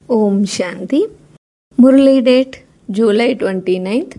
ఓం శాంతి. మురళీ date July 29,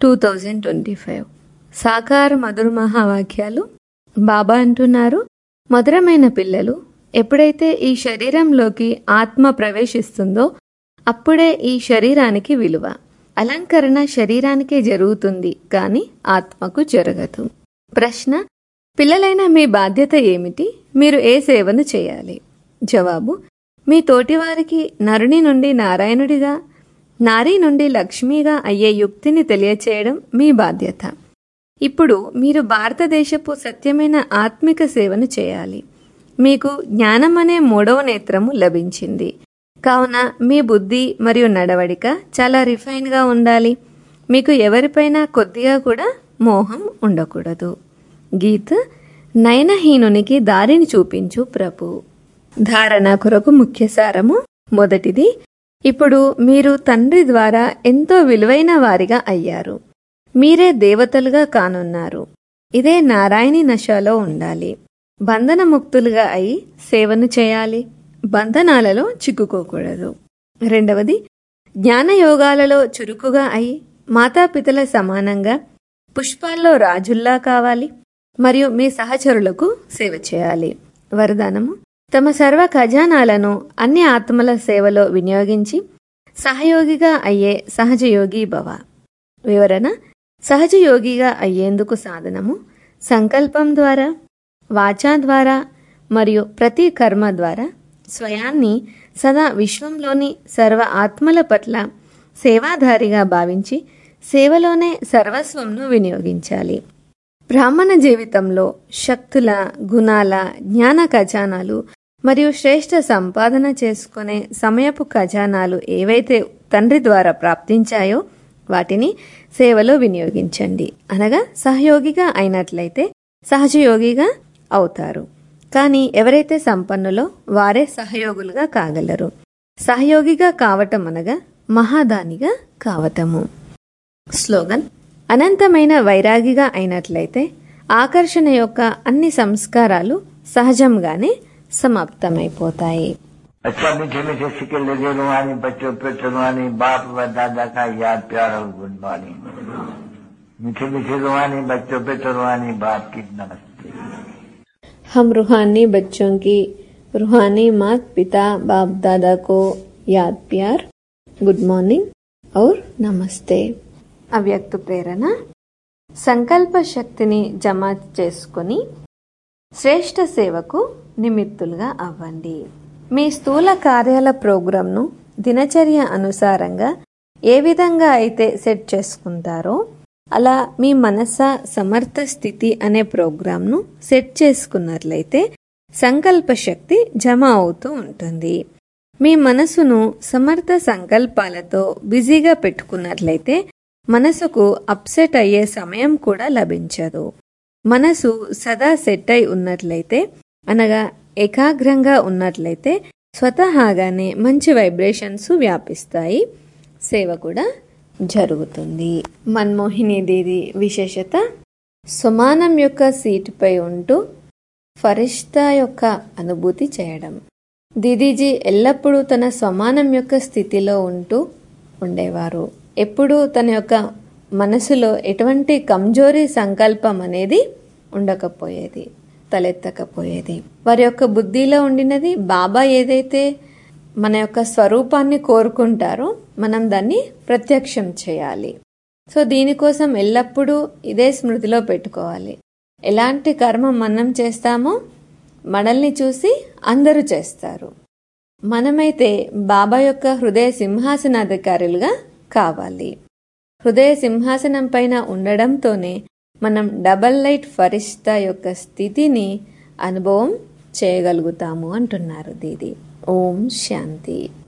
2025. సాకార మధుర మహావాక్యాలు. బాబా అంటున్నారు, మధురమైన పిల్లలు, ఎప్పుడైతే ఈ శరీరంలోకి ఆత్మ ప్రవేశిస్తుందో అప్పుడే ఈ శరీరానికి విలువ. అలంకరణ శరీరానికే జరుగుతుంది, కానీ ఆత్మకు జరగదు. ప్రశ్న: పిల్లలైన మీ బాధ్యత ఏమిటి? మీరు ఏ సేవను చేయాలి? జవాబు: మీ తోటివారికి నరుని నుండి నారాయణుడిగా, నారీ నుండి లక్ష్మిగా అయ్యే యుక్తిని తెలియచేయడం మీ బాధ్యత. ఇప్పుడు మీరు భారతదేశపు సత్యమైన ఆత్మిక సేవను చేయాలి. మీకు జ్ఞానం అనే 3వ నేత్రము లభించింది. కావున మీ బుద్ధి మరియు నడవడిక చాలా రిఫైన్గా ఉండాలి. మీకు ఎవరిపైన కొద్దిగా కూడా మోహం ఉండకూడదు. గీత్: నయనహీనునికి దారిని చూపించు ప్రభు. ధారణ కొరకు ముఖ్య సారము. మొదటిది, ఇప్పుడు మీరు తండ్రి ద్వారా ఎంతో విలువైన వారిగా అయ్యారు. మీరే దేవతలుగా కానున్నారు. ఇదే నారాయణి నశలో ఉండాలి. బంధనముక్తులుగా అయి సేవను చేయాలి. బంధనాలలో చిక్కుకోకూడదు. రెండవది, జ్ఞానయోగాలలో చురుకుగా అయి మాతాపితల సమానంగా పుష్పాల్లో రాజుల్లా కావాలి మరియు మీ సహచరులకు సేవ చేయాలి. వరదానము: తమ సర్వ ఖజానాలను అన్ని ఆత్మల సేవలో వినియోగించి సహయోగిగా అయ్యే సహజయోగి భవ. వివరణ: సహజయోగిగా అయ్యేందుకు సాధనము సంకల్పం ద్వారా, వాచా ద్వారా మరియు ప్రతి కర్మ ద్వారా స్వయాన్ని సదా విశ్వంలోని సర్వ ఆత్మల పట్ల సేవాధారిగా భావించి సేవలోనే సర్వస్వంను వినియోగించాలి. బ్రాహ్మణ జీవితంలో శక్తుల, గుణాల, జ్ఞాన ఖజానాలు మరియు శ్రేష్ఠ సంపాదన చేసుకునే సమయపు ఖజానాలు ఏవైతే తండ్రి ద్వారా ప్రాప్తించాయో వాటిని సేవలో వినియోగించండి. అనగా సహయోగిగా అయినట్లయితే సహజయోగిగా అవుతారు. కానీ ఎవరైతే సంపన్నులో వారే సహయోగులుగా కాగలరు. సహయోగిగా కావటం అనగా మహాదానిగా కావటము. స్లోగన్: అనంతమైన వైరాగిగా అయినట్లయితే ఆకర్షణ యొక్క అన్ని సంస్కారాలు సహజంగానే సమాప్తమైపోతాయి. अच्छा मीठे मीठे सिक्के लगे रुहानी बच्चों पे रुहानी बाप व दादा का याद प्यार और गुड मॉर्निंग. मीठे मीठे रुहानी बच्चों पे रुहानी बाप की नमस्ते. हम रूहानी बच्चों की रूहानी माता पिता बाप दादा को याद प्यार, गुड मॉर्निंग और नमस्ते. అవ్యక్త ప్రేరణ: సంకల్ప శక్తిని జమ చేసుకుని శ్రేష్ఠ సేవకు నిమిత్తులుగా అవ్వండి. మీ స్థూల కార్యాల ప్రోగ్రాంను దినచర్య అనుసారంగా ఏ విధంగా అయితే సెట్ చేసుకుంటారో అలా మీ మనస సమర్థ స్థితి అనే ప్రోగ్రాంను సెట్ చేసుకున్నట్లయితే సంకల్ప శక్తి జమ అవుతూ ఉంటుంది. మీ మనసును సమర్థ సంకల్పాలతో బిజీగా పెట్టుకున్నట్లయితే మనసుకు అప్సెట్ అయ్యే సమయం కూడా లభించదు. మనసు సదా సెట్ అయి ఉన్నట్లయితే, అనగా ఏకాగ్రంగా ఉన్నట్లయితే స్వతహాగానే మంచి వైబ్రేషన్స్ వ్యాపిస్తాయి. సేవ కూడా జరుగుతుంది. మన్మోహిని దీది విశేషత: సమానం యొక్క సీటుపై ఉంటూ ఫరిష్తా యొక్క అనుభూతి చేయడం. దీదీజీ ఎల్లప్పుడూ తన స్వమానం యొక్క స్థితిలో ఉంటూ ఉండేవారు. ఎప్పుడూ తన యొక్క మనసులో ఎటువంటి కమ్జోరీ సంకల్పం అనేది ఉండకపోయేది, తలెత్తకపోయేది. వారి యొక్క బుద్ధిలో ఉండినది బాబా ఏదైతే మన యొక్క స్వరూపాన్ని కోరుకుంటారో మనం దాన్ని ప్రత్యక్షం చేయాలి. సో దీనికోసం ఎల్లప్పుడూ ఇదే స్మృతిలో పెట్టుకోవాలి. ఎలాంటి కర్మ మనం చేస్తామో మనల్ని చూసి అందరూ చేస్తారు. మనమైతే బాబా యొక్క హృదయ సింహాసనాధికారులుగా కావాలి. హృదయ సింహాసనం పైన ఉండడంతోనే మనం డబల్ లైట్ ఫరిష్తా యొక్క స్థితిని అనుభవం చేయగలుగుతాము అంటున్నారు దీది. ఓం శాంతి.